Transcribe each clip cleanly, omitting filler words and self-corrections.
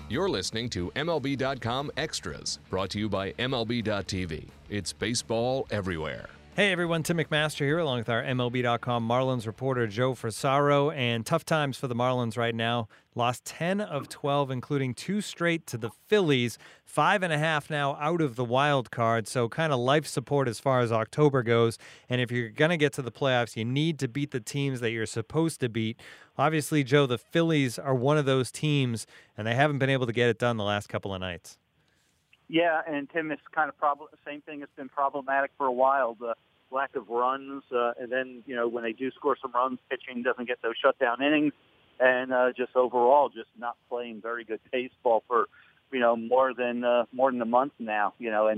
You're listening to MLB.com Extras, brought to you by MLB.tv. It's baseball everywhere. Hey everyone, Tim McMaster here along with our MLB.com Marlins reporter Joe Frisaro. And tough times for the Marlins right now. Lost 10 of 12, including 2 straight to the Phillies. 5.5 now out of the wild card, so kind of life support as far as October goes. And if you're going to get to the playoffs, you need to beat the teams that you're supposed to beat. Obviously, Joe, the Phillies are one of those teams, and they haven't been able to get it done the last couple of nights. Yeah, and Tim, it's kind of same thing has been problematic for a while. The lack of runs, and then, when they do score some runs, pitching doesn't get those shutdown innings, and just overall just not playing very good baseball for, more than a month now,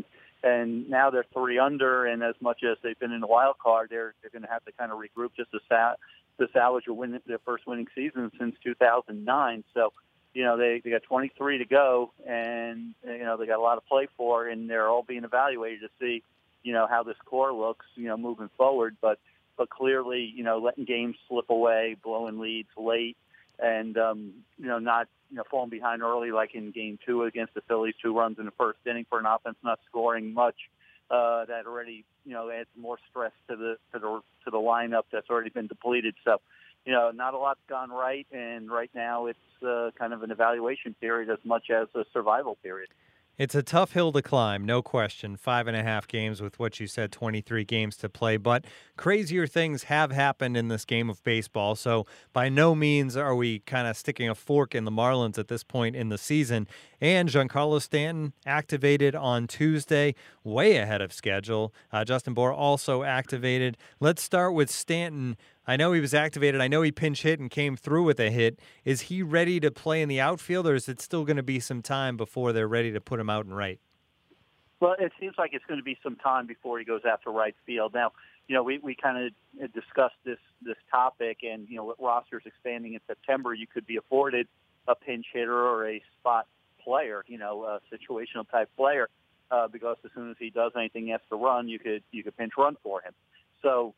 and now they're 3 under, and as much as they've been in the wild card, they're going to have to kind of regroup just to salvage their first winning season since 2009. So, they got 23 to go, and, they got a lot to play for, and they're all being evaluated to see, how this core looks, moving forward. But clearly, letting games slip away, blowing leads late, and, not, falling behind early like in Game 2 against the Phillies, 2 runs in the first inning for an offense not scoring much. That already, adds more stress to the lineup that's already been depleted. So, not a lot's gone right, and right now it's kind of an evaluation period as much as a survival period. It's a tough hill to climb, no question. 5.5 games with what you said, 23 games to play. But crazier things have happened in this game of baseball. So by no means are we kind of sticking a fork in the Marlins at this point in the season. And Giancarlo Stanton activated on Tuesday, way ahead of schedule. Justin Bour also activated. Let's start with Stanton. I know he was activated. I know he pinch hit and came through with a hit. Is he ready to play in the outfield, or is it still going to be some time before they're ready to put him out and right? Well, it seems like it's going to be some time before he goes out to right field. Now, we kind of discussed this topic, and, with rosters expanding in September, you could be afforded a pinch hitter or a spot player, a situational type player, because as soon as he does anything after run, you could pinch run for him. So,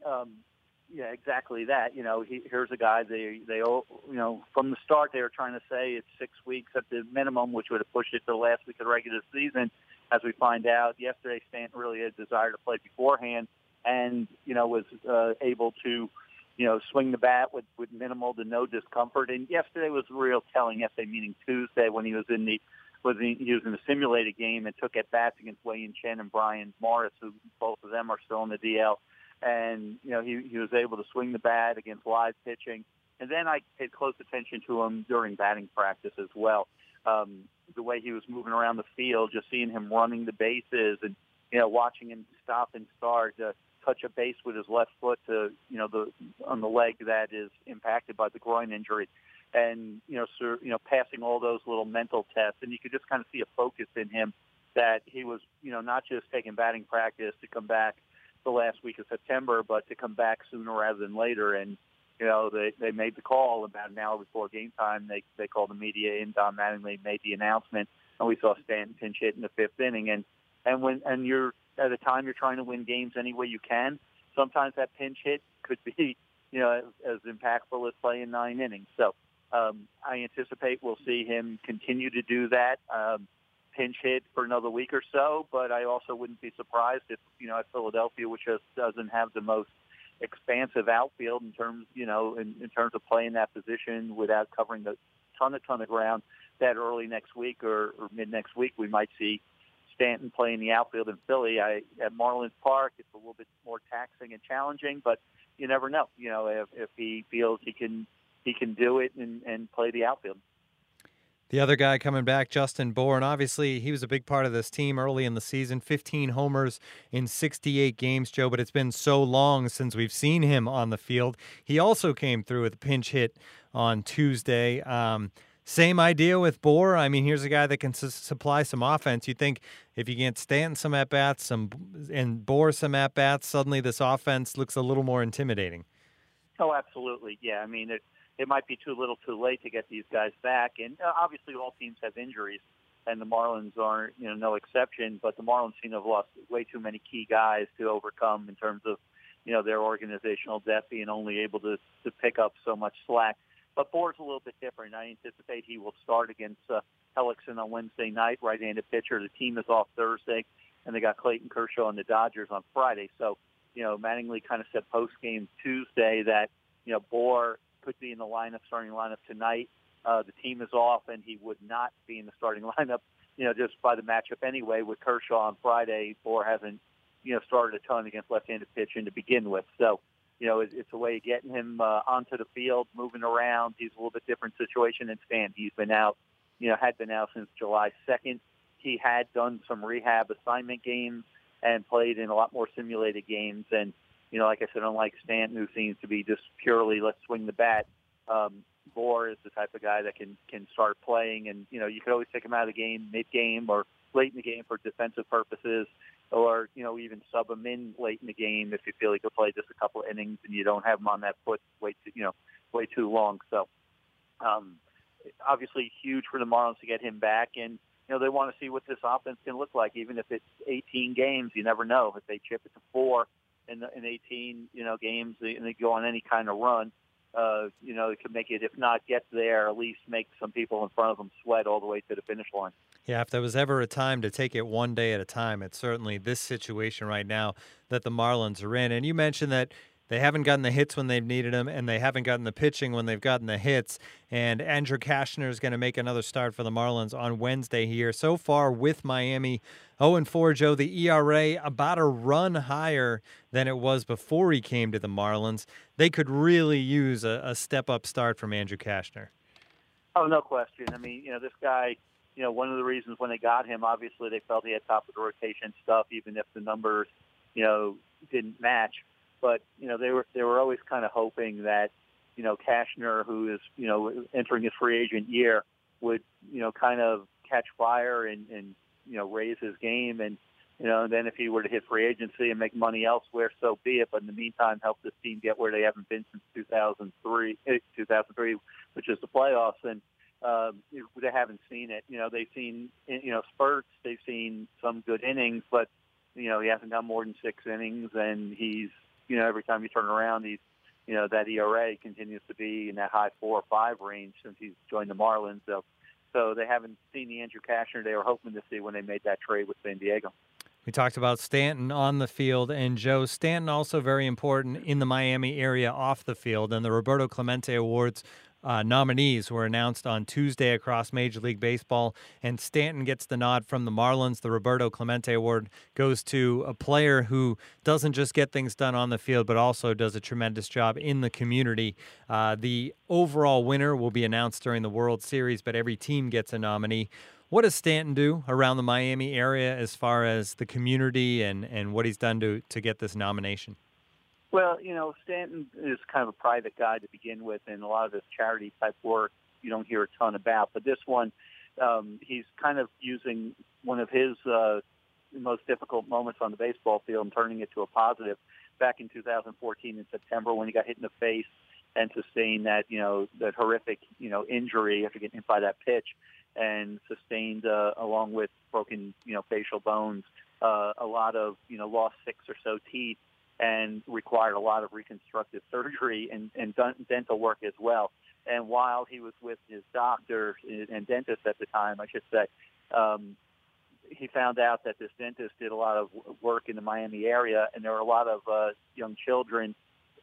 yeah, exactly that. Here's a guy they from the start they were trying to say it's 6 weeks at the minimum, which would have pushed it to the last week of the regular season. As we find out, yesterday Stanton really had a desire to play beforehand, and was able to swing the bat with minimal to no discomfort. And yesterday was real telling. Yesterday, meaning Tuesday, when he was in the simulated game and took at bats against Wei-Yin Chen and Brian Morris, who both of them are still in the DL. And, he was able to swing the bat against live pitching. And then I paid close attention to him during batting practice as well. The way he was moving around the field, just seeing him running the bases and, watching him stop and start, touch a base with his left foot to, on the leg that is impacted by the groin injury. And, passing all those little mental tests. And you could just kind of see a focus in him that he was, not just taking batting practice to come back the last week of September, but to come back sooner rather than later. And, they made the call about an hour before game time. They called the media in. Don Mattingly made the announcement, and we saw Stanton pinch hit in the 5th inning. And you're at a time you're trying to win games any way you can. Sometimes that pinch hit could be, as impactful as playing 9 innings. So I anticipate we'll see him continue to do that. Pinch hit for another week or so, but I also wouldn't be surprised if, at Philadelphia, which just doesn't have the most expansive outfield in terms, in terms of playing that position without covering a ton of ground, that early next week or mid next week, we might see Stanton playing the outfield in Philly. At Marlins Park, it's a little bit more taxing and challenging, but you never know, if he feels he can do it and play the outfield. The other guy coming back, Justin Bour, and obviously he was a big part of this team early in the season, 15 homers in 68 games, Joe, but it's been so long since we've seen him on the field. He also came through with a pinch hit on Tuesday. Same idea with Bour. I mean, here's a guy that can supply some offense. You think if you get Stanton some at-bats and Bour some at-bats, suddenly this offense looks a little more intimidating. Oh, absolutely. Yeah, I mean, it might be too little too late to get these guys back. And obviously all teams have injuries, and the Marlins aren't, no exception. But the Marlins seem to have lost way too many key guys to overcome in terms of, their organizational depth being only able to pick up so much slack. But Bour's a little bit different. I anticipate he will start against Hellickson on Wednesday night, right-handed pitcher. The team is off Thursday, and they got Clayton Kershaw and the Dodgers on Friday. So, Mattingly kind of said post-game Tuesday that, Bour could be in the starting lineup tonight. The team is off, and he would not be in the starting lineup, just by the matchup anyway. With Kershaw on Friday, Bour hasn't, started a ton against left-handed pitching to begin with. So, it's a way of getting him onto the field, moving around. He's a little bit different situation than Stan. He's been out, had been out since July 2nd. He had done some rehab assignment games and played in a lot more simulated games. And, like I said, unlike Stanton, who seems to be just purely let's swing the bat, Bour is the type of guy that can start playing. And, you could always take him out of the game mid-game or late in the game for defensive purposes, or, even sub him in late in the game if you feel he could play just a couple of innings and you don't have him on that foot way too long. So, obviously huge for the Marlins to get him back. And, they want to see what this offense can look like. Even if it's 18 games, you never know. If they chip it to 4 in 18, games and they go on any kind of run, it could make it, if not get there, at least make some people in front of them sweat all the way to the finish line. Yeah, if there was ever a time to take it one day at a time, it's certainly this situation right now that the Marlins are in. And you mentioned that they haven't gotten the hits when they've needed them, and they haven't gotten the pitching when they've gotten the hits. And Andrew Kashner is going to make another start for the Marlins on Wednesday here. So far with Miami, 0-4, Joe, the ERA about a run higher than it was before he came to the Marlins. They could really use a step-up start from Andrew Kashner. Oh, no question. I mean, this guy, one of the reasons when they got him, obviously they felt he had top of the rotation stuff, even if the numbers, didn't match. But, they were always kind of hoping that, Kashner, who is, entering his free agent year, would, kind of catch fire and raise his game. And, and then if he were to hit free agency and make money elsewhere, so be it. But in the meantime, help this team get where they haven't been since 2003, which is the playoffs. And they haven't seen it. They've seen, spurts. They've seen some good innings, but, he hasn't got more than 6 innings. And he's, every time you turn around, he's, that ERA continues to be in that high 4 or 5 range since he's joined the Marlins. So they haven't seen the Andrew Kashner they were hoping to see when they made that trade with San Diego. We talked about Stanton on the field, and Joe, Stanton also very important in the Miami area off the field, and the Roberto Clemente Awards nominees were announced on Tuesday across Major League Baseball, and Stanton gets the nod from the Marlins. The Roberto Clemente Award goes to a player who doesn't just get things done on the field, but also does a tremendous job in the community. The overall winner will be announced during the World Series, but every team gets a nominee. What does Stanton do around the Miami area as far as the community and what he's done to get this nomination? Well, Stanton is kind of a private guy to begin with, and a lot of his charity-type work you don't hear a ton about. But this one, he's kind of using one of his most difficult moments on the baseball field and turning it to a positive. Back in 2014 in September when he got hit in the face and sustained that, that horrific, injury after getting hit by that pitch, and sustained, along with broken, facial bones, a lot of, lost 6 or so teeth, and required a lot of reconstructive surgery and dental work as well. And while he was with his doctor and dentist at the time, I should say, he found out that this dentist did a lot of work in the Miami area, and there were a lot of young children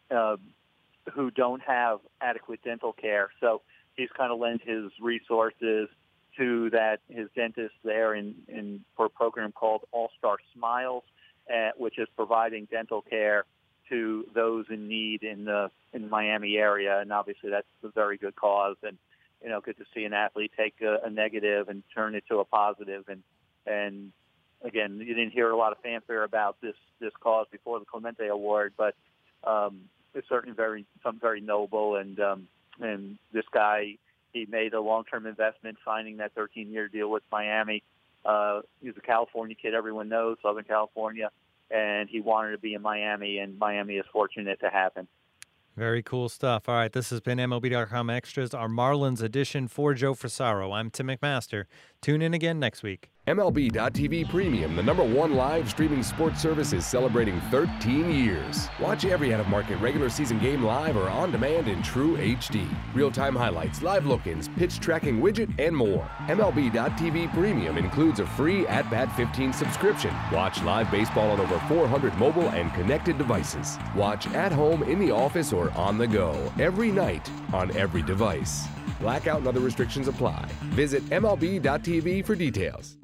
who don't have adequate dental care. So he's kind of lent his resources to his dentist there for a program called All-Star Smiles, which is providing dental care to those in need in the Miami area. And obviously that's a very good cause, and, good to see an athlete take a negative and turn it to a positive. And again, you didn't hear a lot of fanfare about this cause before the Clemente Award, but it's certainly something very noble. And this guy, he made a long-term investment signing that 13-year deal with Miami. He's a California kid, everyone knows, Southern California, and he wanted to be in Miami, and Miami is fortunate to have him. Very cool stuff. All right, this has been MLB.com Extras, our Marlins edition for Joe Frisaro. I'm Tim McMaster. Tune in again next week. MLB.tv Premium, the #1 live streaming sports service, is celebrating 13 years. Watch every out-of-market regular season game live or on demand in true HD. Real-time highlights, live look-ins, pitch tracking widget, and more. MLB.tv Premium includes a free At-Bat 15 subscription. Watch live baseball on over 400 mobile and connected devices. Watch at home, in the office, or on the go, every night, on every device. Blackout and other restrictions apply. Visit MLB.tv for details.